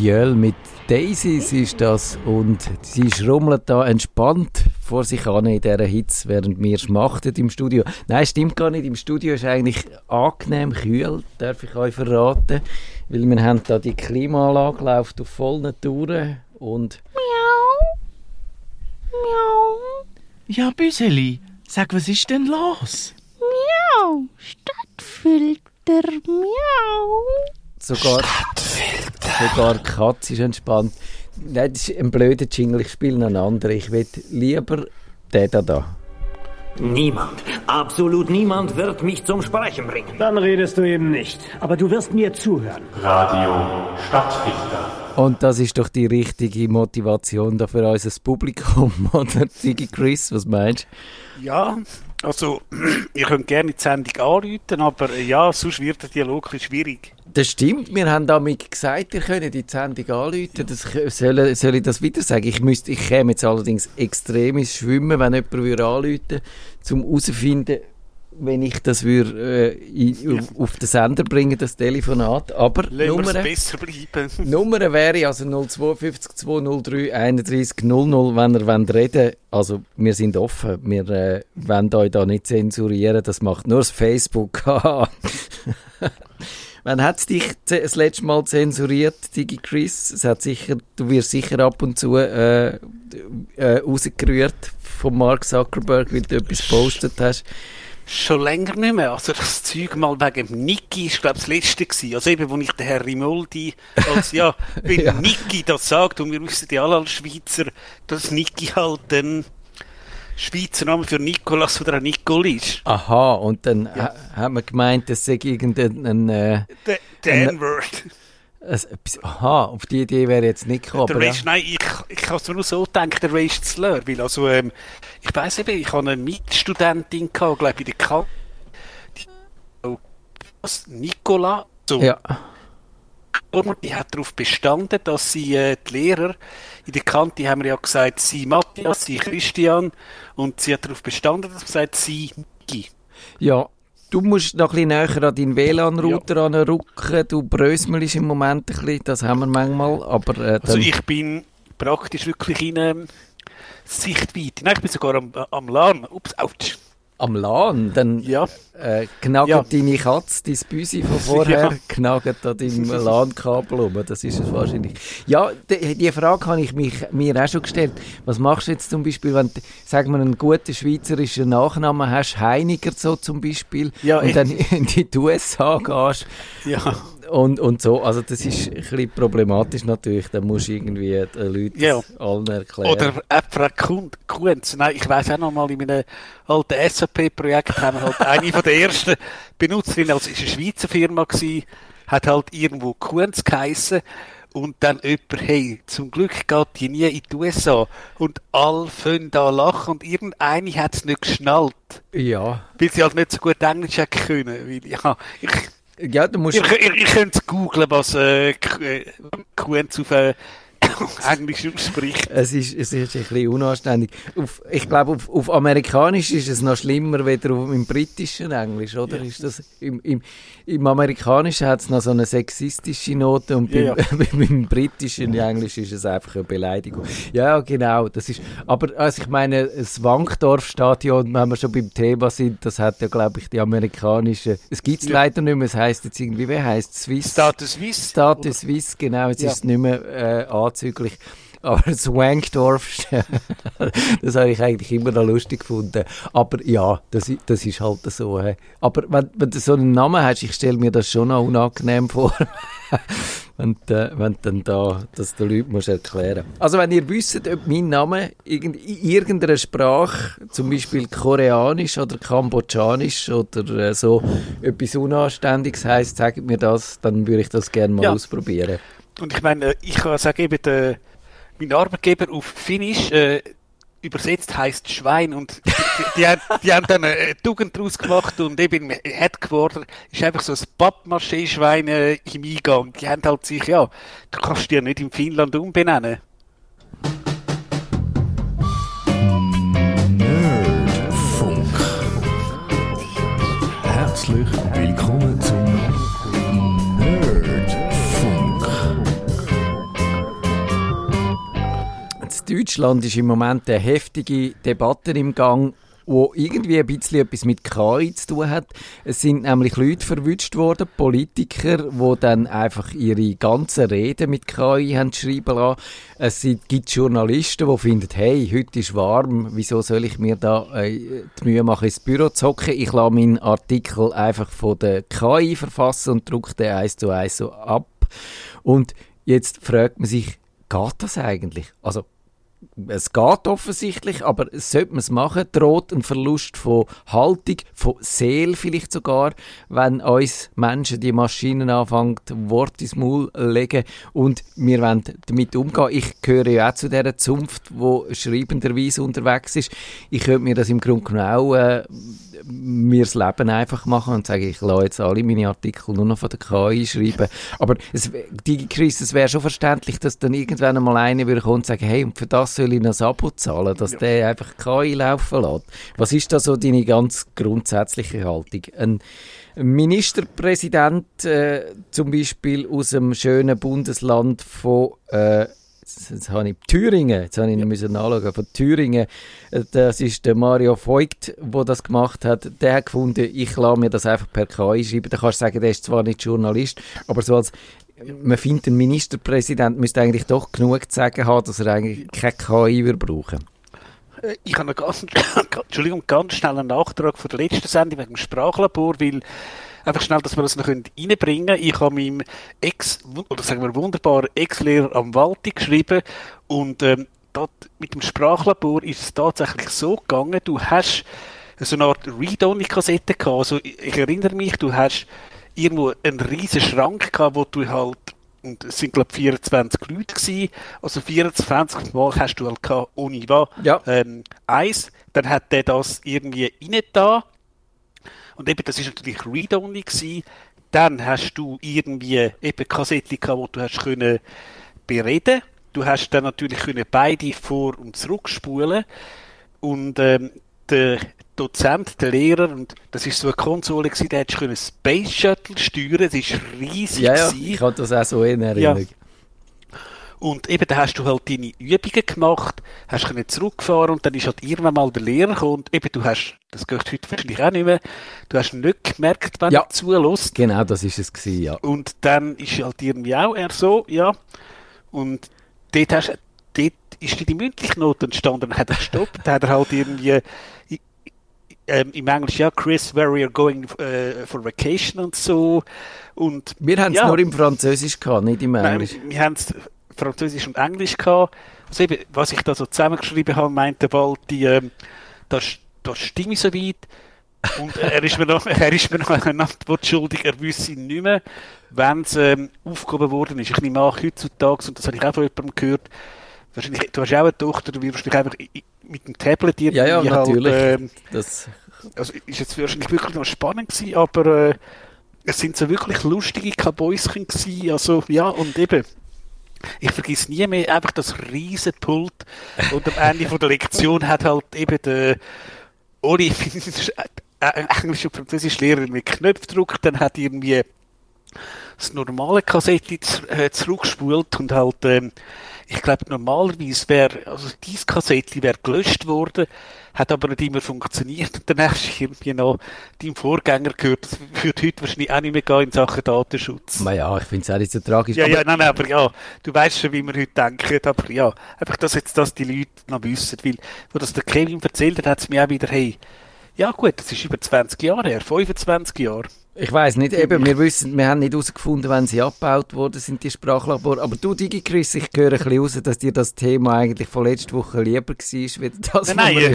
Jöl mit Daisies ist das und sie schrummelt da entspannt vor sich an in dieser Hitze, während wir schmachten im Studio. Nein, stimmt gar nicht. Im Studio ist eigentlich angenehm kühl, darf ich euch verraten, weil wir haben da die Klimaanlage läuft auf vollen Touren und Miau. Ja, Büseli, sag, was ist denn los? Miau, Stadtfilter, miau. Sogar die Katze ist entspannt. Nein, das ist ein blöder Jingle, ich spiele einen anderen. Ich will lieber den da. Niemand, absolut niemand wird mich zum Sprechen bringen. Dann redest du eben nicht. Aber du wirst mir zuhören. Radio Stadtfilter. Und das ist doch die richtige Motivation da für unser Publikum, oder? Digi Chris, was meinst du? Ja, also, ihr könnt gerne die Sendung anrufen, aber ja, sonst wird der Dialog schwierig. Das stimmt, wir haben damit gesagt, ihr könnt die Sendung anrufen. Soll ich das wieder sagen? Ich käme jetzt allerdings extrem ins Schwimmen, wenn jemand anrufen würde, um herauszufinden, wenn ich das auf den Sender bringen, das Telefonat. Aber besser bleiben. Nummer wäre also 052 203 31 00, wenn ihr reden wollt. Also wir sind offen, wir wollen euch da nicht zensurieren, das macht nur das Facebook. Wann hat es dich das letzte Mal zensuriert, Digi Chris? Du wirst sicher ab und zu rausgerührt von Mark Zuckerberg, weil du etwas gepostet hast. Schon länger nicht mehr. Also das Zeug mal wegen Niki ist, glaube ich, das letzte gewesen. Also eben, wo ich den Herr Rimoldi wenn ja. Niki das sagt, und wir wissen ja alle als Schweizer, dass Niki halt ein Schweizer Name für Nikolas oder ein Nicol ist. Aha, und dann hat man gemeint, das sei irgendein... Der N-Word. Aha, auf die Idee wäre jetzt nicht gekommen. Nein, ich habe es nur so gedacht, der Race Slur, weil also, ich weiss eben, ich habe eine Mitstudentin gehabt, glaube ich, in der Kante, Nicola, so. Ja. Die hat darauf bestanden, dass sie die Lehrer in der Kante haben wir ja gesagt, sie Matthias, sie Christian, und sie hat darauf bestanden, dass man sagt, sie Niki. Ja. Du musst noch ein bisschen näher an deinen WLAN-Router anrücken. Du bröselst im Moment ein bisschen, das haben wir manchmal. Aber, also ich bin praktisch wirklich in Sichtweite. Nein, ich bin sogar am LAN. Ups, ouch. Am LAN? Dann knagert deine Katze, dein Büsi von vorher, knagert an deinem LAN-Kabel um. Das ist es wahrscheinlich. Ja, die Frage habe ich mir auch schon gestellt. Was machst du jetzt zum Beispiel, wenn du, sagen wir, einen guten schweizerischen Nachnamen hast, Heiniger so zum Beispiel, und dann in die USA gehst? Ja. Und so, also das ist ein bisschen problematisch natürlich, da musst du irgendwie den Leuten allen erklären. Oder Kunz. Nein, ich weiss auch noch mal, in meinem alten SAP-Projekt haben wir halt eine von der ersten Benutzerinnen, also es war eine Schweizer Firma gewesen, hat halt irgendwo Kunz geheissen, und dann jemand, hey, zum Glück geht die nie in die USA, und alle fangen da lachen, und irgendeine hat es nicht geschnallt. Ja. Weil sie halt nicht so gut Englisch hätten können, weil, ja, du musst... Ihr könnt googlen, was Kunz auf Englisch ausspricht. Es ist ein bisschen unanständig. Ich glaube, auf Amerikanisch ist es noch schlimmer, weder im britischen Englisch, oder? Ja. Ist das, im Amerikanischen hat es noch so eine sexistische Note, und beim britischen Englisch ist es einfach eine Beleidigung. Ja, genau. Das ist, aber also ich meine, das Wankdorf-Stadion, wenn wir schon beim Thema sind, das hat ja, glaube ich, die amerikanische... Es gibt es leider nicht mehr, es heisst jetzt irgendwie, wie heisst es? Swiss? Status Suisse. Status Suisse, genau. Jetzt ist es nicht mehr anzüglich. Aber das Wankdorf, das habe ich eigentlich immer noch lustig gefunden. Aber ja, das ist halt so. He. Aber wenn du so einen Namen hast, ich stelle mir das schon noch unangenehm vor, wenn dann da das den Leuten musst erklären. Also wenn ihr wisst, ob mein Name in irgendeiner Sprache, zum Beispiel Koreanisch oder Kambodschanisch oder so etwas Unanständiges heisst, sagt mir das, dann würde ich das gerne mal ausprobieren. Und ich meine, ich kann sagen, eben mein Arbeitgeber auf Finnisch übersetzt heisst Schwein, und die haben dann eine Tugend daraus gemacht, und eben im Headquarter ist einfach so ein Pappmaché-Schwein im Eingang. Die haben halt sich, du kannst dich ja nicht in Finnland umbenennen. Nerdfunk. Herzlich willkommen zum Nerdfunk. Deutschland ist im Moment eine heftige Debatte im Gang, wo irgendwie ein bisschen etwas mit KI zu tun hat. Es sind nämlich Leute verwünscht worden, Politiker, die dann einfach ihre ganzen Reden mit KI haben schreiben lassen. Es gibt Journalisten, die finden, hey, heute ist warm, wieso soll ich mir da die Mühe machen, ins Büro zu hocken? Ich lasse meinen Artikel einfach von der KI verfassen und drucke den 1:1 so ab. Und jetzt fragt man sich, geht das eigentlich? Also, es geht offensichtlich, aber sollte man es machen, droht ein Verlust von Haltung, von Seele vielleicht sogar, wenn uns Menschen, die Maschinen anfangen, Worte ins Maul legen und wir wollen damit umgehen. Ich gehöre ja auch zu dieser Zunft, die schreibenderweise unterwegs ist. Ich könnte mir das im Grunde genommen auch mir das Leben einfach machen und sagen, ich lasse jetzt alle meine Artikel nur noch von der KI schreiben. Aber DigiChris, es wäre schon verständlich, dass dann irgendwann einmal einer würde kommen und sagen, hey, und für das soll ich noch ein Abo zahlen, dass der einfach KI laufen lässt. Was ist da so deine ganz grundsätzliche Haltung? Ein Ministerpräsident zum Beispiel aus dem schönen Bundesland von jetzt habe ich Thüringen, jetzt habe ich müssen nachschauen, von Thüringen, das ist der Mario Voigt, der das gemacht hat, der hat gefunden, ich lasse mir das einfach per KI schreiben, da kannst du sagen, der ist zwar nicht Journalist, aber so als, man findet, ein Ministerpräsident müsste eigentlich doch genug zu sagen haben, dass er eigentlich keine KI würde brauchen. Ich habe einen ganz schnellen Nachtrag von der letzten Sendung wegen dem Sprachlabor, weil einfach schnell, dass wir das noch reinbringen können. Ich habe meinem wunderbaren Ex-Lehrer am Walti geschrieben und mit dem Sprachlabor ist es tatsächlich so gegangen, du hast so eine Art Read-Only-Kassette gehabt. Also ich erinnere mich, du hast irgendwo einen riesen Schrank gehabt, wo du halt, und es sind glaube ich 24 Leute gewesen, also 24 Mal hast du halt gehabt, ohne was, eins, dann hat der das irgendwie rein da. Und eben, das ist natürlich Read-Only gewesen. Dann hast du irgendwie eben Kassetten gehabt, wo du hast können bereden. Du hast dann natürlich können beide vor- und zurückspulen. Und der Dozent, der Lehrer, und das ist so eine Konsole gewesen, der hättest können Space Shuttle steuern. Das ist riesig. Ja, ich habe das auch so in Erinnerung. Ja. Und eben, da hast du halt deine Übungen gemacht, hast können zurückfahren und dann ist halt irgendwann mal der Lehrer gekommen und eben, du hast, das geht heute wahrscheinlich auch nicht mehr, du hast nicht gemerkt, wenn er zulässt. Genau, das ist es gewesen, ja. Und dann ist halt irgendwie auch er so, ja. Und dort ist die mündliche Note entstanden, dann hat er gestoppt, dann hat er halt irgendwie im Englisch, ja, Chris, where are you going for vacation und so. Und wir haben es nur im Französisch gehabt, nicht im Englisch. Nein, wir haben es Französisch und Englisch gehabt. Also eben, was ich da so zusammengeschrieben habe, meinte bald, das stimme so weit. Und er ist mir noch eine Antwort schuldig, er wüsste nicht mehr, wenn es aufgehoben worden ist. Ich nehme an, heutzutage, und das habe ich auch von jemandem gehört, wahrscheinlich, du hast auch eine Tochter, du wirst dich einfach mit dem Tablet irgendwie ja, natürlich. Also ist jetzt wahrscheinlich wirklich noch spannend gewesen, aber es sind so wirklich lustige Kabäuschen gewesen, also ja, und eben, ich vergiss nie mehr einfach das riesen Pult und am Ende von der Lektion hat halt eben der Oli, Englisch und Französisch Lehrer mit Knöpfen gedrückt, dann hat irgendwie das normale Kassette zurückgespult und halt, ich glaube normalerweise also diese Kassette wäre gelöscht worden, hat aber nicht immer funktioniert und dann hast du irgendwie noch deinem Vorgänger gehört, das würde heute wahrscheinlich auch nicht mehr gehen in Sachen Datenschutz. Ja, ich finde es auch nicht so tragisch. Nein, aber ja, du weißt schon, wie wir heute denken, aber ja, einfach, dass jetzt das die Leute noch wissen, weil, wo das der Kevin erzählt hat, hat es mir auch wieder, hey, ja gut, das ist über 20 Jahre her, 25 Jahre. Ich weiss nicht, eben, wir haben nicht herausgefunden, wenn sie abgebaut worden sind, die Sprachlabore. Aber du, DigiChris, ich höre ein bisschen raus, dass dir das Thema eigentlich von letzter Woche lieber war, wie das. Nein,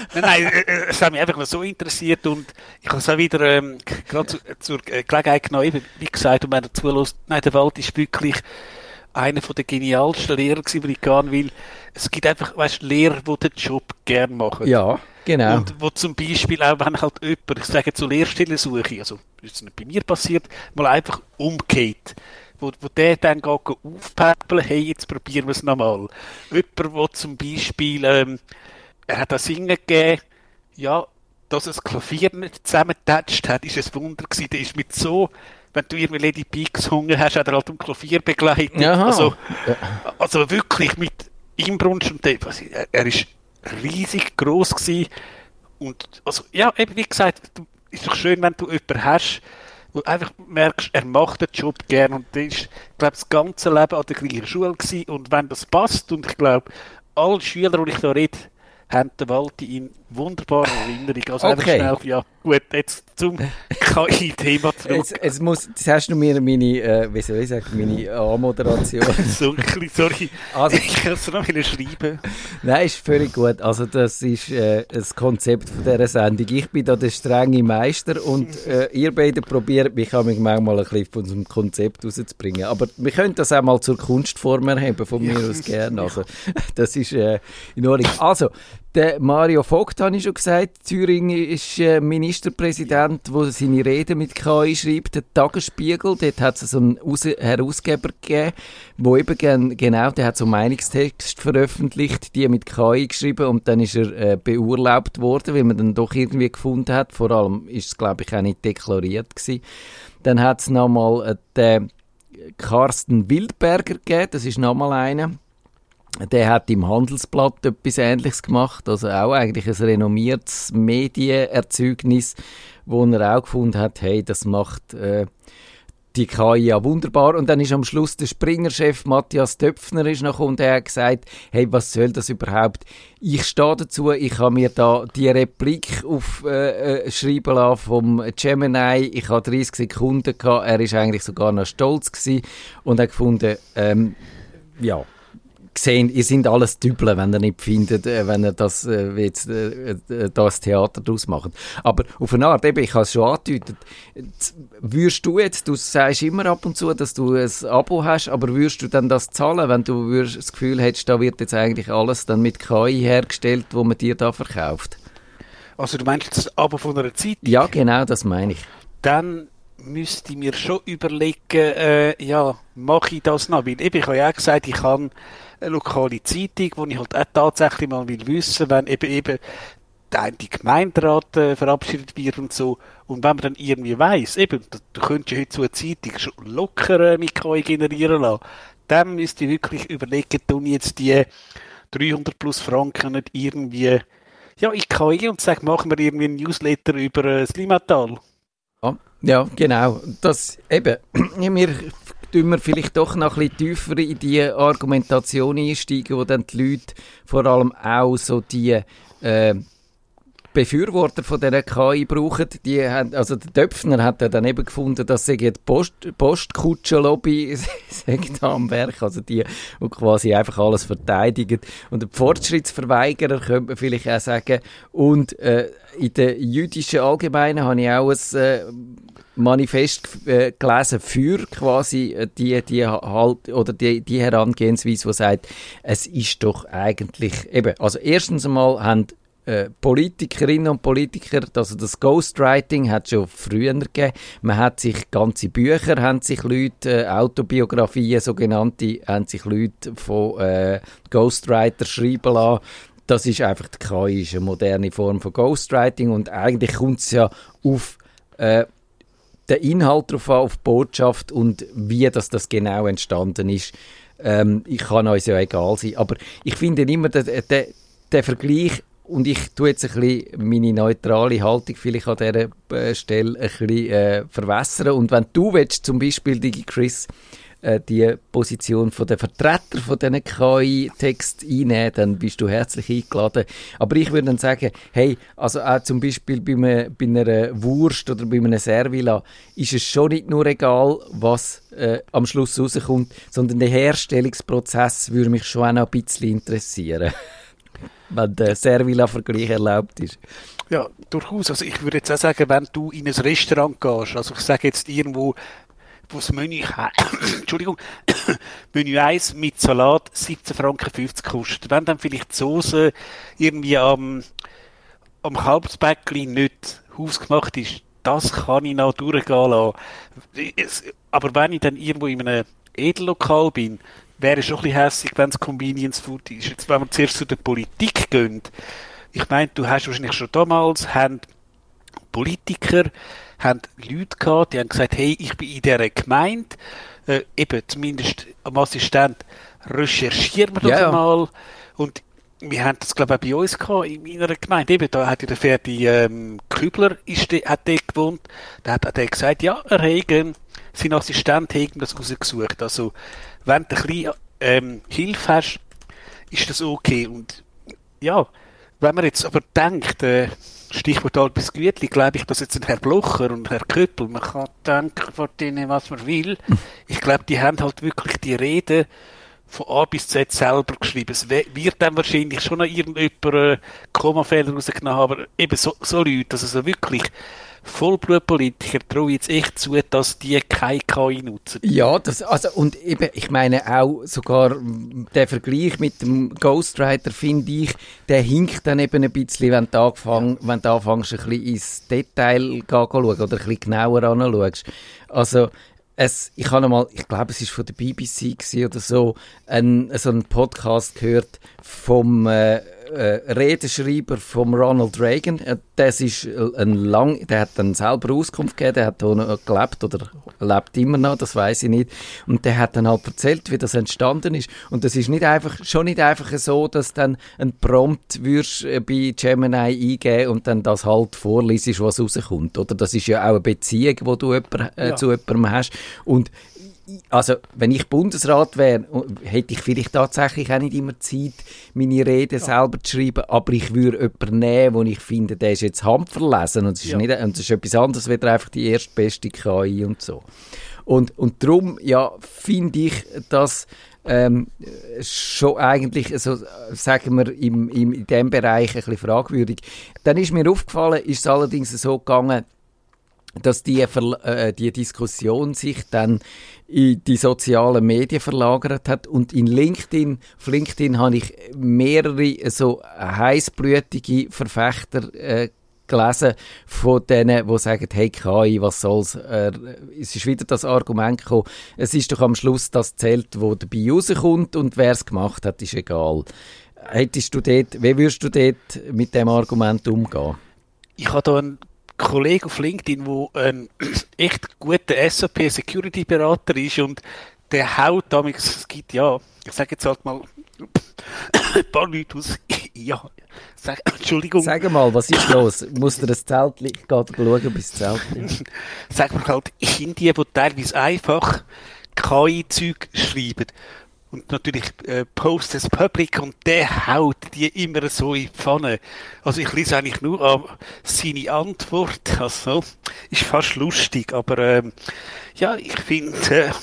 es hat mich einfach so interessiert und ich habe es auch wieder gerade zur Gelegenheit genommen, eben, wie gesagt, und wenn er zulässt, nein, der Wald ist wirklich einer der genialsten Lehrer gewesen, die ich gehen will. Es gibt einfach, weißt, Lehrer, die den Job gerne machen. Ja, genau. Und wo zum Beispiel auch, wenn halt jemand, ich sage zur Lehrstellensuche, also ist es nicht bei mir passiert, mal einfach umgeht. Wo der dann geht aufpäppeln, hey, jetzt probieren wir es nochmal. Jemand, der zum Beispiel, er hat das Singen gegeben, ja, dass das Klavier nicht zusammengetatscht hat, ist ein Wunder gewesen. Der ist mit so, wenn du irgendwie Lady P gesungen hast, hat er halt am Klavier begleitet. Aha. Also wirklich mit im Brunsch und er ist riesig gross gewesen. Und, also, ja, eben wie gesagt, ist doch schön, wenn du jemanden hast, wo du einfach merkst, er macht den Job gern und der ist, glaube das ganze Leben an der gleichen Schule gewesen. Und wenn das passt, und ich glaube, alle Schüler, die ich da rede, haben den Walti in wunderbarer Erinnerung. Also einfach schnell, ja, gut, jetzt zum KI-Thema zurück. Jetzt hast du mir meine, wie soll ich sagen, meine Anmoderation. Sorry, also, ich kann es noch schreiben. Nein, ist völlig gut. Also das ist das Konzept von dieser Sendung. Ich bin da der strenge Meister und ihr beide probiert mich manchmal ein bisschen von unserem Konzept rauszubringen. Aber wir können das auch mal zur Kunstform erheben, von mir aus gerne. Also, das ist in Ordnung. Also, der Mario Vogt, habe ich schon gesagt, Thüringen ist Ministerpräsident, der seine Rede mit KI schreibt, der Tagesspiegel, dort hat es so einen Herausgeber gegeben, der eben genau, der hat so Meinungstext veröffentlicht, die mit KI geschrieben und dann ist er beurlaubt worden, weil man dann doch irgendwie gefunden hat, vor allem ist es, glaube ich, auch nicht deklariert gewesen. Dann hat es nochmal den Carsten Wildberger gegeben, das ist nochmal einer. Der hat im Handelsblatt etwas Ähnliches gemacht, also auch eigentlich ein renommiertes Medienerzeugnis, wo er auch gefunden hat, hey, das macht die KI ja wunderbar. Und dann ist am Schluss der Springer-Chef Matthias Döpfner ist noch und er hat gesagt, hey, was soll das überhaupt? Ich stehe dazu, ich habe mir da die Replik aufschreiben lassen vom Gemini, ich habe 30 Sekunden gehabt, er ist eigentlich sogar noch stolz gewesen und hat gefunden, ja, gesehen, ihr seid alles Dübel, wenn ihr nicht findet, wenn ihr das jetzt das Theater daraus macht. Aber auf eine Art, eben, ich habe es schon angedeutet, würdest du jetzt, du sagst immer ab und zu, dass du ein Abo hast, aber würdest du dann das zahlen, wenn du das Gefühl hättest, da wird jetzt eigentlich alles dann mit KI hergestellt, wo man dir da verkauft? Also du meinst das Abo von einer Zeitung? Ja, genau, das meine ich. Dann müsste ich mir schon überlegen, ja, mache ich das noch? Weil eben, ich habe ja auch gesagt, ich kann eine lokale Zeitung, wo ich halt auch tatsächlich mal will wissen, wenn eben der eine Gemeinderat verabschiedet wird und so. Und wenn man dann irgendwie weiss, eben, du könntest ja heute so eine Zeitung schon locker mit KI generieren lassen, dann müsste ich wirklich überlegen, tun ich jetzt die 300 plus Franken nicht irgendwie, ja, ich KI und sage, machen wir irgendwie einen Newsletter über das Limmatal. Ja, genau. Das eben, wir vielleicht doch noch ein bisschen tiefer in die Argumentation einsteigen, wo dann die Leute, vor allem auch so die Befürworter von dieser KI brauchen. Die haben, also der Döpfner hat ja dann eben gefunden, dass sie die Postkutschen-Lobby da am Werk, also die quasi einfach alles verteidigen. Und die Fortschrittsverweigerer könnte man vielleicht auch sagen. Und in der jüdischen Allgemeinen habe ich auch ein Manifest gelesen für quasi die Herangehensweise, die sagt, es ist doch eigentlich eben, also erstens einmal haben Politikerinnen und Politiker, also das Ghostwriting hat es schon früher gegeben. Man hat sich ganze Bücher, haben sich Leute, Autobiografien, sogenannte, haben sich Leute von Ghostwriter schreiben lassen. Das ist einfach die KI, ist eine moderne Form von Ghostwriting und eigentlich kommt es ja auf den Inhalt drauf an, auf die Botschaft und wie das genau entstanden ist. Ich kann uns ja egal sein, aber ich finde immer der Vergleich. Und ich tue jetzt ein bisschen meine neutrale Haltung vielleicht an dieser Stelle ein bisschen verwässern. Und wenn du willst, zum Beispiel, DigiChris, die Position von der Vertreter von diesen KI-Text einnehmen, dann bist du herzlich eingeladen. Aber ich würde dann sagen, hey, also auch zum Beispiel bei einer Wurst oder bei einem Servila ist es schon nicht nur egal, was am Schluss rauskommt, sondern der Herstellungsprozess würde mich schon auch noch ein bisschen interessieren. Wenn der Servila-Vergleich erlaubt ist. Ja, durchaus. Also ich würde jetzt auch sagen, wenn du in ein Restaurant gehst, also ich sage jetzt irgendwo, wo das Menü, Entschuldigung, Menü 1 mit Salat 17,50 Franken kostet. Wenn dann vielleicht die Soße irgendwie am Kalbsbäckli nicht hausgemacht ist, das kann ich noch durchgehen lassen. Aber wenn ich dann irgendwo in einem Edellokal bin, wäre schon ein bisschen hässlich, wenn es Convenience Food ist. Jetzt, wenn wir zuerst zu der Politik gehen, ich meine, du hast wahrscheinlich schon damals, haben Politiker, haben Leute gehabt, die haben gesagt, hey, ich bin in dieser Gemeinde, eben zumindest am Assistent, recherchieren wir das mal. Und wir haben das, glaube ich, auch bei uns gehabt, in meiner Gemeinde. Eben, da hat ja der Ferdi Kübler hat dort gewohnt. Da hat er gesagt, ja, sein Assistent hat das rausgesucht. Also, wenn du ein bisschen Hilfe hast, ist das okay. Und ja, wenn man jetzt aber denkt, Stichwort Albis Gütli, glaube ich, dass jetzt ein Herr Blocher und Herr Köppel, man kann denken von denen, was man will. Ich glaube, die haben halt wirklich die Rede von A bis Z selber geschrieben. Es wird dann wahrscheinlich schon noch irgendjemand Kommafehler rausgenommen haben, aber eben so Leute, also so wirklich Vollblutpolitiker, traue ich jetzt echt zu, dass die keine KI nutzen. Ja, und eben, ich meine auch sogar der Vergleich mit dem Ghostwriter, finde ich, der hinkt dann eben ein bisschen, wenn du anfängst, ein bisschen ins Detail schauen oder ein bisschen genauer anschaust. Also, ich glaube, es war von der BBC oder so, so einen Podcast gehört vom Redenschreiber von Ronald Reagan. Der hat dann selber Auskunft gegeben, der hat hier noch gelebt oder lebt immer noch, das weiß ich nicht. Und der hat dann halt erzählt, wie das entstanden ist. Und das ist schon nicht einfach so, dass dann ein Prompt würdest bei Gemini eingeben und dann das halt vorliest, was rauskommt. Oder das ist ja auch eine Beziehung, die du zu jemandem hast. Und also, wenn ich Bundesrat wäre, hätte ich vielleicht tatsächlich auch nicht immer Zeit, meine Rede selber zu schreiben, aber ich würde jemanden nehmen, wo ich finde, der ist jetzt handverlesen und das ist etwas anderes, als einfach die erstbeste KI und so. Und darum, finde ich, dass schon eigentlich, also, sagen wir, in diesem Bereich ein bisschen fragwürdig. Dann ist mir aufgefallen, ist es allerdings so gegangen, dass die Diskussion sich dann in die sozialen Medien verlagert hat und auf LinkedIn habe ich mehrere so heissblütige Verfechter gelesen von denen, die sagen, hey KI, was soll's? Es ist wieder das Argument gekommen, es ist doch am Schluss das zählt, wo dabei rauskommt und wer es gemacht hat, ist egal. Wie würdest du dort mit dem Argument umgehen? Ich habe da einen Kollege auf LinkedIn, der ein echt guter SAP-Security-Berater ist und der haut damit, es gibt ich sage jetzt halt mal ein paar Leute aus, Entschuldigung. Sag mal, was ist los? Muss dir das Zelt liegen? Geht schauen, bis das Zelt liegt. Sag mal halt, Indien, die teilweise einfach KI-Zeug schreiben. Und natürlich Post as Public und der haut die immer so in die Pfanne. Also ich lese eigentlich nur an seine Antwort. Also ist fast lustig, aber ich finde,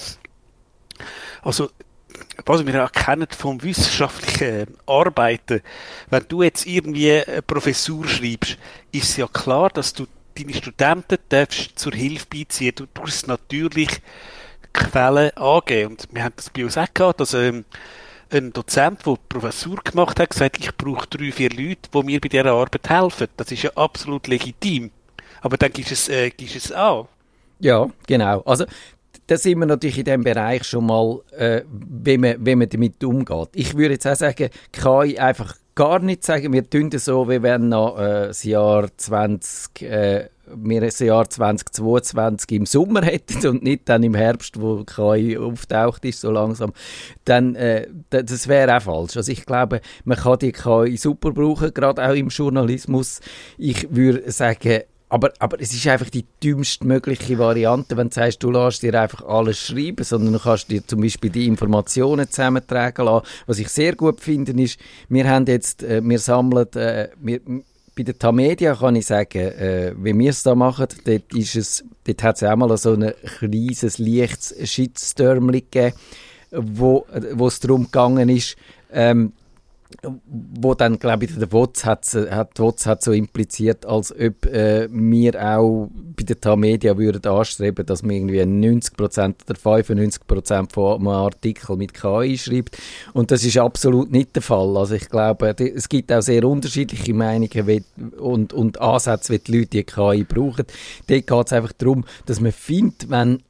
also was wir auch kennen vom wissenschaftlichen Arbeiten, wenn du jetzt irgendwie eine Professur schreibst, ist ja klar, dass du deine Studenten darfst zur Hilfe beiziehen. Du tust natürlich Quellen angeben. Und wir haben das bei uns auch gehabt, dass ein Dozent, der Professur gemacht hat, gesagt, ich brauche 3-4 Leute, die mir bei dieser Arbeit helfen. Das ist ja absolut legitim. Aber dann gibst du es an. Ja, genau. Also, da sind wir natürlich in diesem Bereich schon mal, wie man damit umgeht. Ich würde jetzt auch sagen, KI einfach gar nicht sagen, wir tun das so, wie wenn noch das Jahr 2022 im Sommer hätten und nicht dann im Herbst, wo KI auftaucht ist, so langsam, dann das wäre auch falsch. Also ich glaube, man kann die KI super brauchen, gerade auch im Journalismus. Ich würde sagen, aber es ist einfach die dümmste mögliche Variante, wenn du sagst, du lässt dir einfach alles schreiben, sondern du kannst dir zum Beispiel die Informationen zusammentragen lassen. Was ich sehr gut finde, ist, wir sammeln, bei der Tamedia kann ich sagen, wie wir es da machen, dort hat es auch mal so ein kleines, leichtes Shitstorm gegeben, wo es darum gegangen ist, wo dann, glaube ich, der WOTS hat so impliziert, als ob wir auch bei der Tamedia würden anstreben, dass man irgendwie 90% oder 95% von einem Artikel mit KI schreibt. Und das ist absolut nicht der Fall. Also ich glaube, es gibt auch sehr unterschiedliche Meinungen und Ansätze, wie die Leute die KI brauchen. Dort geht es einfach darum, dass man findet, wenn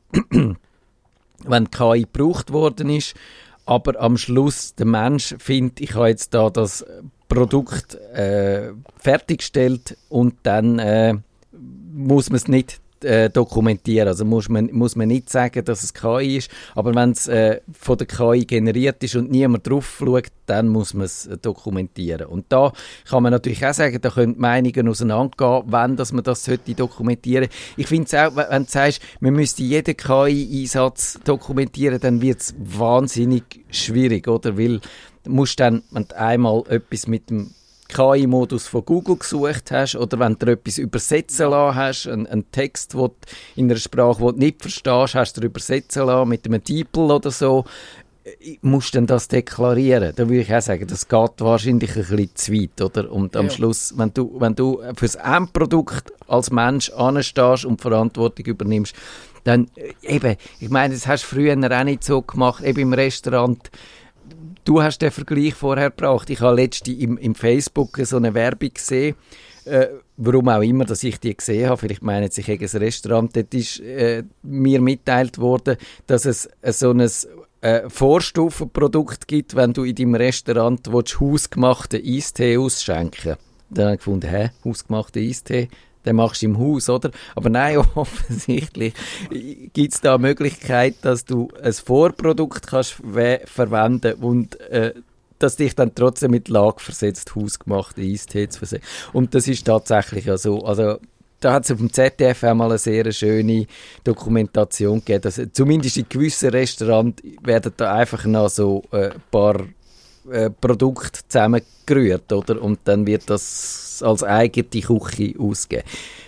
KI gebraucht worden ist, aber am Schluss der Mensch findet, ich habe jetzt da das Produkt fertiggestellt und dann muss man es nicht dokumentieren. Also muss man nicht sagen, dass es KI ist, aber wenn es von der KI generiert ist und niemand drauf schaut, dann muss man es dokumentieren. Und da kann man natürlich auch sagen, da können die Meinungen auseinandergehen, wenn dass man das dokumentieren sollte. Ich finde es auch, wenn du sagst, man müsste jeden KI-Einsatz dokumentieren, dann wird es wahnsinnig schwierig, oder? Weil du musst dann, wenn du einmal etwas mit dem KI-Modus von Google gesucht hast oder wenn du etwas übersetzen lassen hast, einen Text wo in einer Sprache, die du nicht verstehst, hast du übersetzen lassen mit einem DeepL oder so, musst du dann das deklarieren. Da würde ich auch sagen, das geht wahrscheinlich ein bisschen zu weit, oder? Und am Schluss, wenn du für das Endprodukt als Mensch anstehst und Verantwortung übernimmst, dann eben, ich meine, das hast du früher auch nicht so gemacht, eben im Restaurant. Du hast den Vergleich vorher gebracht. Ich habe letztens im Facebook so eine Werbung gesehen, warum auch immer, dass ich die gesehen habe. Vielleicht meinen sie, ich habe ein Restaurant. Dort ist mir mitteilt worden, dass es so ein Vorstufenprodukt gibt, wenn du in deinem Restaurant hausgemachten Eistee ausschenken willst. Dann habe ich gefunden, hausgemachten Eistee? Den machst du im Haus, oder? Aber nein, offensichtlich gibt es da eine Möglichkeit, dass du ein Vorprodukt kannst verwenden und das dich dann trotzdem mit Lage versetzt, hausgemachte Eistee zu versehen. Und das ist tatsächlich ja so. Also, da hat es auf dem ZDF einmal eine sehr schöne Dokumentation gegeben, dass zumindest in gewissen Restaurants werden da einfach noch so ein paar Produkte zusammengerührt, oder? Und dann wird das als eigene Küche ausgegeben.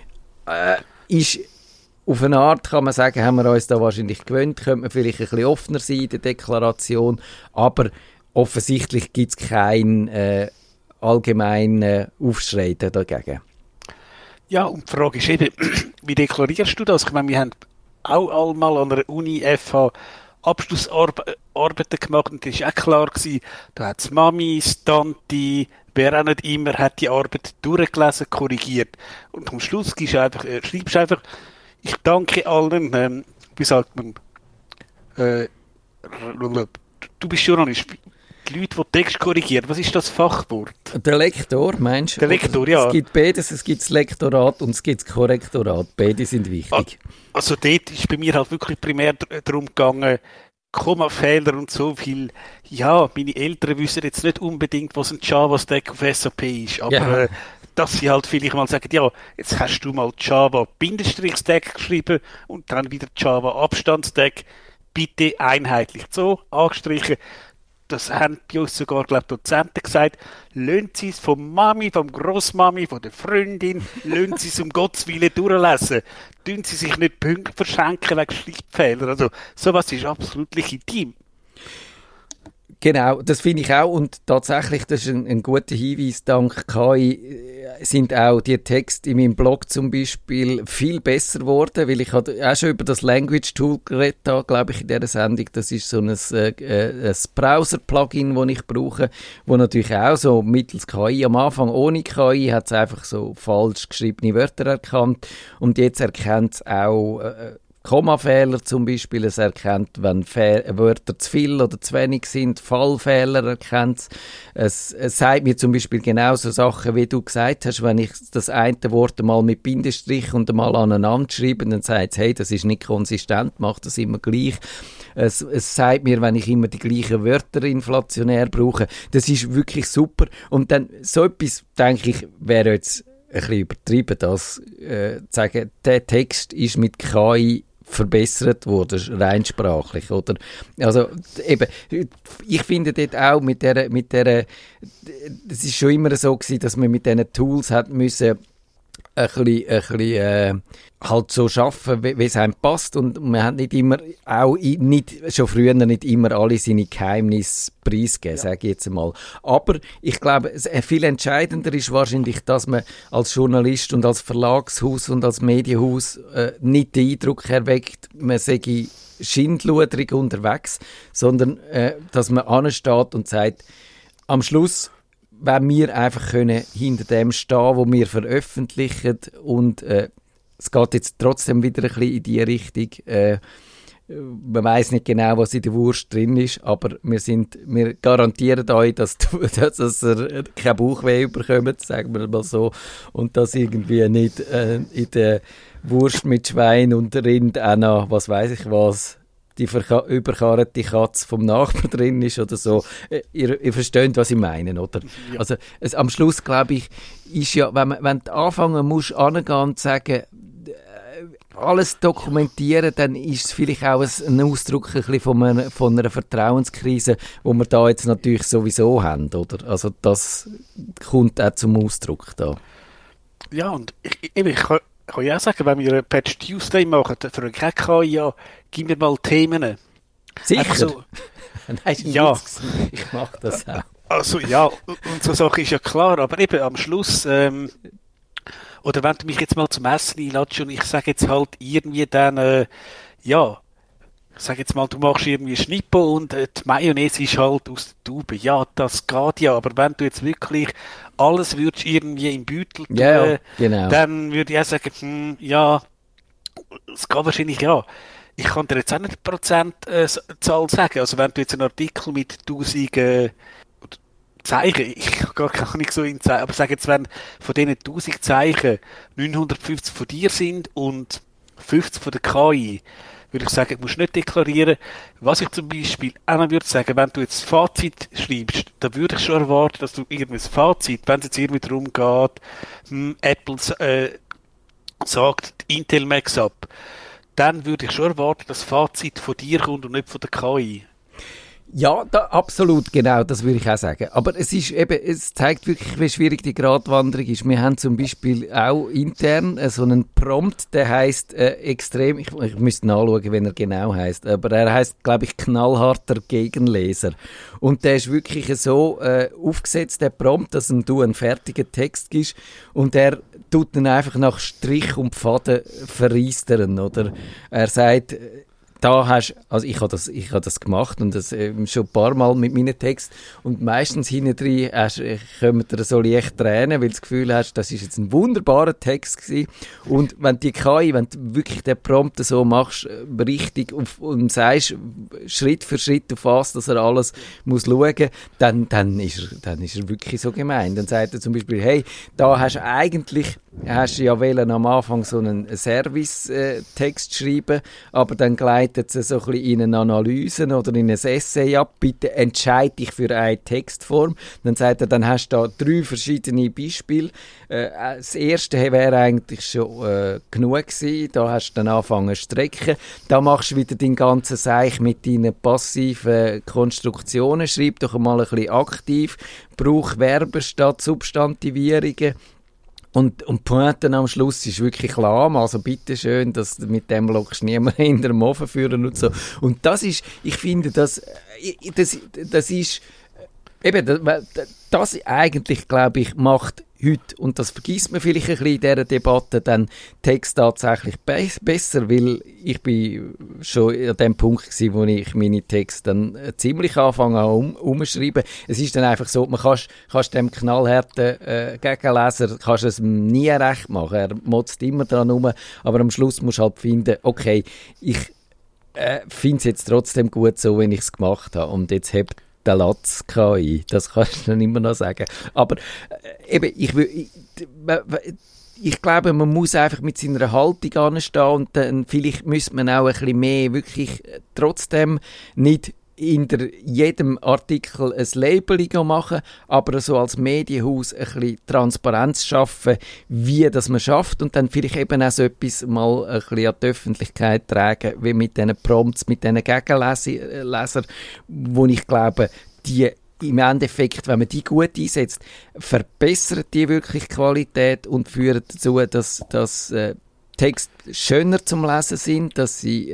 Ist auf eine Art, kann man sagen, haben wir uns da wahrscheinlich gewöhnt, könnte man vielleicht ein bisschen offener sein in der Deklaration, aber offensichtlich gibt es keinen allgemeinen Aufschrei dagegen. Ja, und die Frage ist eben, wie deklarierst du das? Ich meine, wir haben auch einmal an der Uni FH Abschlussarbeiten gemacht und das war auch klar gewesen, da hat es Mami, Tante, wer auch nicht immer, hat die Arbeit durchgelesen, korrigiert. Und am Schluss schreibst du einfach, ich danke allen, wie sagt man, du bist Journalist, die Leute, die Text korrigieren, was ist das Fachwort? Der Lektor, meinst du? Der Lektor, ja. Es gibt beides, es gibt das Lektorat und es gibt das Korrektorat. Beide sind wichtig. Also dort ist bei mir halt wirklich primär darum gegangen, Kommafehler und so viel. Ja, meine Eltern wissen jetzt nicht unbedingt, was ein Java-Stack auf SAP ist, aber dass sie halt vielleicht mal sagen, ja, jetzt hast du mal Java-Stack geschrieben und dann wieder Java-Abstand-Stack, bitte einheitlich so angestrichen. Das haben bei uns sogar, glaube ich, Dozenten gesagt, lasst sie es vom Mami, vom Grossmami, von der Freundin, lasst sie es um Gottes Willen durchlesen. Tun sie sich nicht Punkte verschenken wegen Schriftfehlern. Also, sowas ist absolut legitim. Genau, das finde ich auch und tatsächlich, das ist ein guter Hinweis, dank KI sind auch die Texte in meinem Blog zum Beispiel viel besser geworden, weil ich hatte auch schon über das Language Tool geredet habe, glaube ich, in dieser Sendung. Das ist so ein Browser-Plugin, das ich brauche, wo natürlich auch so mittels KI, am Anfang ohne KI hat es einfach so falsch geschriebene Wörter erkannt und jetzt erkennt es auch Kommafehler zum Beispiel, es erkennt, wenn Wörter zu viel oder zu wenig sind, Fallfehler erkennt es. Es sagt mir zum Beispiel genau so Sachen, wie du gesagt hast, wenn ich das eine Wort mal mit Bindestrich und mal aneinander schreibe, dann sagt es, hey, das ist nicht konsistent, mach das immer gleich. Es sagt mir, wenn ich immer die gleichen Wörter inflationär brauche, das ist wirklich super. Und dann so etwas, denke ich, wäre jetzt ein bisschen übertrieben, das zu sagen, der Text ist mit KI verbessert wurde, rein sprachlich, oder? Also, eben, ich finde dort auch mit der, es ist schon immer so gewesen, dass man mit diesen Tools hat müssen ein bisschen halt so schaffen, wie es einem passt und man hat nicht immer, schon früher nicht immer alle seine Geheimnisse preisgegeben, sage ich jetzt einmal. Aber ich glaube, viel entscheidender ist wahrscheinlich, dass man als Journalist und als Verlagshaus und als Medienhaus nicht den Eindruck erweckt, man sei schindluderig unterwegs, sondern dass man ansteht und sagt, am Schluss wenn wir einfach können hinter dem stehen, wo wir veröffentlichen und es geht jetzt trotzdem wieder ein bisschen in die Richtung, man weiss nicht genau, was in der Wurst drin ist, aber wir garantieren euch, dass ihr kein Bauchweh bekommt, sagen wir mal so, und dass irgendwie nicht in der Wurst mit Schwein und Rind auch noch, was weiss ich was, die überkarrte Katze vom Nachbar drin ist oder so. Ihr versteht, was ich meine, oder? Ja. Also am Schluss, glaube ich, ist ja, wenn du anfangen musst, angehen und sagen, alles dokumentieren, dann ist es vielleicht auch ein Ausdruck ein bisschen von einer Vertrauenskrise, die wir da jetzt natürlich sowieso haben, oder? Also das kommt auch zum Ausdruck da. Ja, und ich kann ja auch sagen, wenn wir einen Patch Tuesday machen, für einen KI, ja, gib mir mal Themen. Sicher? So, nein, ja. Ich mache das auch. Also ja, und so Sache ist ja klar, aber eben am Schluss, oder wenn du mich jetzt mal zum Essen einladest und ich sage jetzt halt irgendwie dann, ja, ich sage jetzt mal, du machst irgendwie Schnippo und die Mayonnaise ist halt aus der Tube. Ja, das geht ja, aber wenn du jetzt wirklich alles würdest irgendwie im Beutel tun, ja, genau. Dann würde ich auch sagen, ja, es geht wahrscheinlich ja. Ich kann dir jetzt auch nicht die Prozentzahl sagen. Also wenn du jetzt einen Artikel mit 1000 Zeichen, ich habe gar nicht so in Zeichen, aber sag jetzt, wenn von diesen 1000 Zeichen 950 von dir sind und 50 von der KI, würde ich sagen, du musst nicht deklarieren. Was ich zum Beispiel auch noch würde sagen, wenn du jetzt Fazit schreibst, dann würde ich schon erwarten, dass du irgendein Fazit, wenn es jetzt irgendwie darum geht, Apple sagt Intel Max ab, dann würde ich schon erwarten, dass das Fazit von dir kommt und nicht von der KI. Ja, absolut, genau, das würde ich auch sagen. Aber es zeigt wirklich, wie schwierig die Gratwanderung ist. Wir haben zum Beispiel auch intern so einen Prompt, der heisst extrem, ich müsste nachschauen, wenn er genau heisst, aber er heisst, glaube ich, knallharter Gegenleser. Und der ist wirklich so aufgesetzt, der Prompt, dass du einen fertigen Text gibst und er tut dann einfach nach Strich und Faden verreistern, oder? Er sagt, da hast, also ich habe das gemacht und das schon ein paar Mal mit meinen Texten und meistens hinten drin kommen dir so leicht Tränen, weil du das Gefühl hast, das ist jetzt ein wunderbarer Text gewesen. Und wenn die KI, wenn du wirklich den Prompt so machst, richtig und sagst, Schritt für Schritt auf was, dass er alles muss schauen, dann ist er wirklich so gemein. Dann sagt er zum Beispiel, hey, da hast du ja wollen am Anfang so einen Service-Text schreiben, aber dann gleitet es so ein bisschen in eine Analyse oder in ein Essay ab. Bitte entscheide dich für eine Textform. Dann sagt er, dann hast du da 3 verschiedene Beispiele. Das erste wäre eigentlich schon genug gewesen. Da hast du dann angefangen zu strecken. Da machst du wieder dein ganzes Seich mit deinen passiven Konstruktionen. Schreib doch mal ein bisschen aktiv. Brauch Verben statt Substantivierungen. Und Pointen am Schluss ist wirklich lahm, also bitteschön, dass mit dem lockst niemand in den Ofen führen und so. Und das ist, ich finde, das ist, eben, das eigentlich, glaube ich, macht heute, und das vergisst man vielleicht ein bisschen in dieser Debatte, dann Text tatsächlich besser, weil ich bin schon an dem Punkt gewesen, wo ich meine Texte dann ziemlich anfange umschreiben. Es ist dann einfach so, man kannst dem knallharten Gegenleser kannst es nie recht machen. Er motzt immer dran rum, aber am Schluss musst du halt finden, okay, ich finde es jetzt trotzdem gut so, wenn ich es gemacht habe und jetzt hebt der Latz KI, das kannst du dann immer noch sagen. Aber eben, ich glaube, man muss einfach mit seiner Haltung anstehen und dann vielleicht müsste man auch ein bisschen mehr wirklich trotzdem nicht hinter jedem Artikel ein Labeling machen, aber so als Medienhaus ein bisschen Transparenz schaffen, wie das man schafft und dann vielleicht eben auch so etwas mal ein bisschen an die Öffentlichkeit tragen, wie mit diesen Prompts, mit diesen Gegenlesern, wo ich glaube, die im Endeffekt, wenn man die gut einsetzt, verbessern die wirklich Qualität und führen dazu, dass Texte schöner zum Lesen sind, dass sie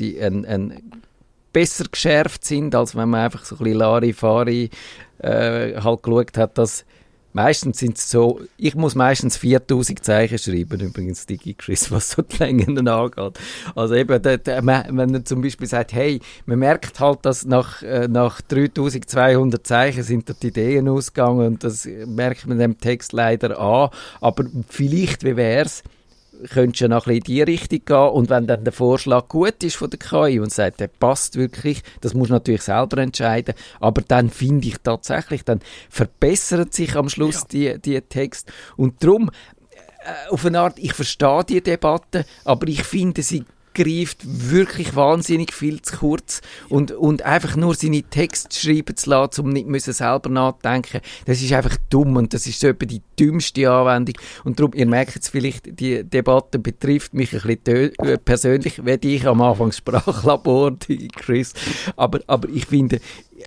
besser geschärft sind, als wenn man einfach so ein bisschen Larifari halt geschaut hat, dass meistens sind es so, ich muss meistens 4000 Zeichen schreiben, übrigens DigiChris, was so die Längen angeht. Also eben, wenn er zum Beispiel sagt, hey, man merkt halt, dass nach 3200 Zeichen sind da die Ideen ausgegangen und das merkt man dem Text leider an, aber vielleicht, wie wär's, könntest du noch ein bisschen in die Richtung gehen und wenn dann der Vorschlag gut ist von der KI und sagt, der passt wirklich, das musst du natürlich selber entscheiden, aber dann finde ich tatsächlich, dann verbessert sich am Schluss die Text und darum, auf eine Art, ich verstehe die Debatte, aber ich finde, sie greift wirklich wahnsinnig viel zu kurz und einfach nur seine Texte schreiben zu lassen, um nicht müssen selber nachdenken, das ist einfach dumm und das ist so etwa die dümmste Anwendung und darum, ihr merkt jetzt vielleicht, die Debatte betrifft mich ein bisschen persönlich, wie ich am Anfang Sprachlabor, die Chris, aber ich finde,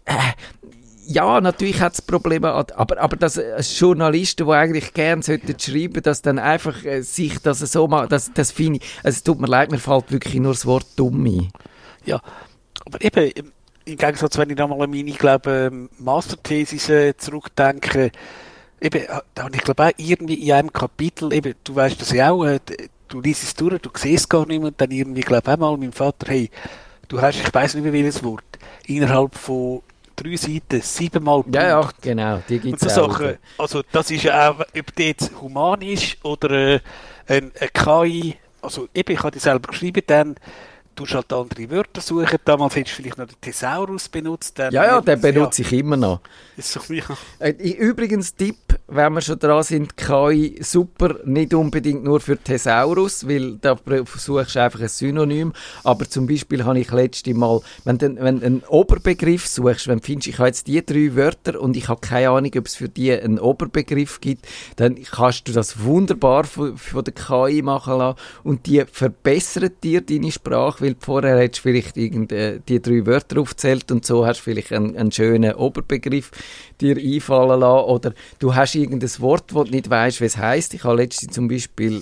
ja, natürlich hat es Probleme, aber dass Journalisten, die eigentlich gerne schreiben sollten, dass dann einfach sich das so machen, das finde ich, also es tut mir leid, mir fällt wirklich nur das Wort dumm ein. Ja, aber eben, im Gegensatz, wenn ich nochmal an meine, glaube Masterthesis zurückdenke, eben, da habe ich glaube auch irgendwie in einem Kapitel, eben, du weißt das ja auch, du liest es durch, du siehst es gar nicht mehr und dann irgendwie, glaube ich, auch mal meinem Vater, hey, du hast, ich weiss nicht mehr welches Wort, innerhalb von 3 Seiten, 7-mal Punkt. Ja, genau, die gibt es auch. Also das ist ja auch, ob die jetzt human ist oder eine KI, also eben, ich habe die selber geschrieben, dann tust halt andere Wörter suchen, damals hättest du vielleicht noch den Thesaurus benutzt. Dann den benutze ich immer noch. Ist doch nicht. Übrigens Tipp, wenn wir schon dran sind, KI super, nicht unbedingt nur für Thesaurus, weil da suchst du einfach ein Synonym, aber zum Beispiel habe ich letztes Mal, wenn du einen Oberbegriff suchst, wenn du findest, ich habe jetzt die 3 Wörter und ich habe keine Ahnung, ob es für die einen Oberbegriff gibt, dann kannst du das wunderbar von der KI machen lassen und die verbessert dir deine Sprache, weil vorher hättest du vielleicht die 3 Wörter aufgezählt und so hast du vielleicht einen schönen Oberbegriff dir einfallen lassen oder du hast irgendein Wort, wo du nicht weißt, wie es heisst. Ich habe letztens zum Beispiel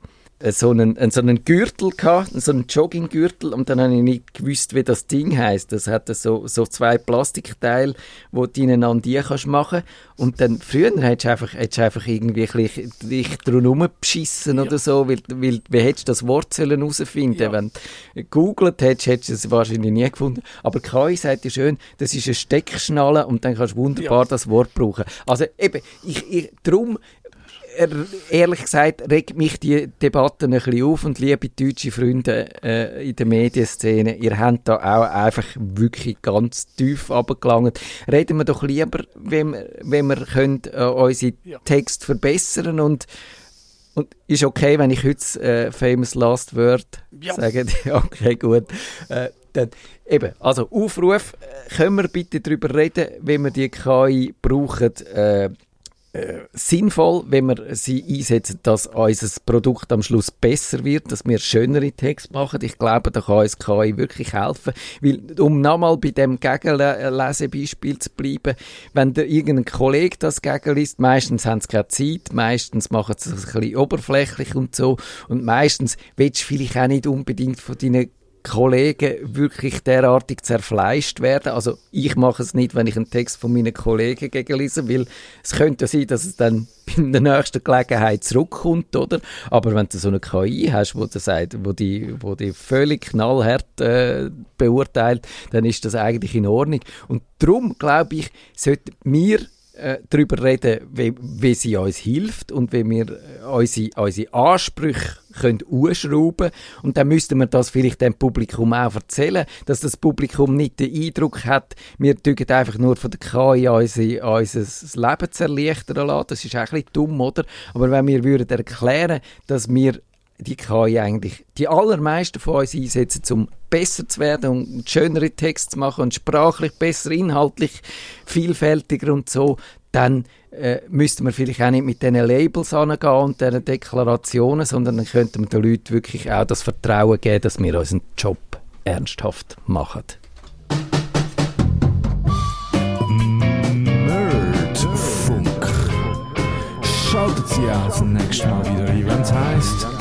so einen Gürtel gehabt, so einen Jogginggürtel und dann habe ich nicht gewusst, wie das Ding heisst. Das hat so 2 Plastikteile, wo du ineinander kannst machen und dann früher hättest du einfach irgendwie dich drum beschissen oder so, weil wie hättest du das Wort herausfinden sollen? Wenn du gegoogelt hättest du es wahrscheinlich nie gefunden. Aber KI sagt ja schön, das ist eine Steckschnalle und dann kannst du wunderbar das Wort brauchen. Also eben, darum ehrlich gesagt, regt mich die Debatte ein bisschen auf und liebe deutsche Freunde in der Medienszene, ihr habt da auch einfach wirklich ganz tief runtergelangt. Reden wir doch lieber, wenn wir können, unsere Texte verbessern und ist okay, wenn ich heute famous last word sage. Okay, gut. Dann, eben, also Aufruf, können wir bitte darüber reden, wenn wir die KI brauchen, sinnvoll, wenn wir sie einsetzen, dass unser Produkt am Schluss besser wird, dass wir schönere Texte machen. Ich glaube, da kann uns KI wirklich helfen. Weil, um nochmal bei dem Gegenlesebeispiel zu bleiben, wenn der irgendein Kollege das gegenliest, meistens haben sie keine Zeit, meistens machen sie es ein bisschen oberflächlich und so und meistens willst du vielleicht auch nicht unbedingt von deinen Kollegen wirklich derartig zerfleischt werden. Also ich mache es nicht, wenn ich einen Text von meinen Kollegen gegenlese, weil es könnte sein, dass es dann in der nächsten Gelegenheit zurückkommt, oder? Aber wenn du so eine KI hast, wo die völlig knallhart beurteilt, dann ist das eigentlich in Ordnung. Und darum, glaube ich, sollten wir darüber reden, wie sie uns hilft und wie wir unsere Ansprüche anschrauben können. Und dann müssten wir das vielleicht dem Publikum auch erzählen, dass das Publikum nicht den Eindruck hat, wir tun einfach nur von der KI unser Leben zu erleichtern lassen. Das ist auch ein bisschen dumm, oder? Aber wenn wir würden erklären, dass wir die KI eigentlich die allermeisten von uns einsetzen, um besser zu werden und schönere Texte zu machen und sprachlich besser, inhaltlich vielfältiger und so, dann müssten wir vielleicht auch nicht mit diesen Labels angehen und diesen Deklarationen, sondern dann könnten wir den Leuten wirklich auch das Vertrauen geben, dass wir unseren Job ernsthaft machen. Nerdfunk. Schaltet Sie auch das nächste Mal wieder ein, wenn es heisst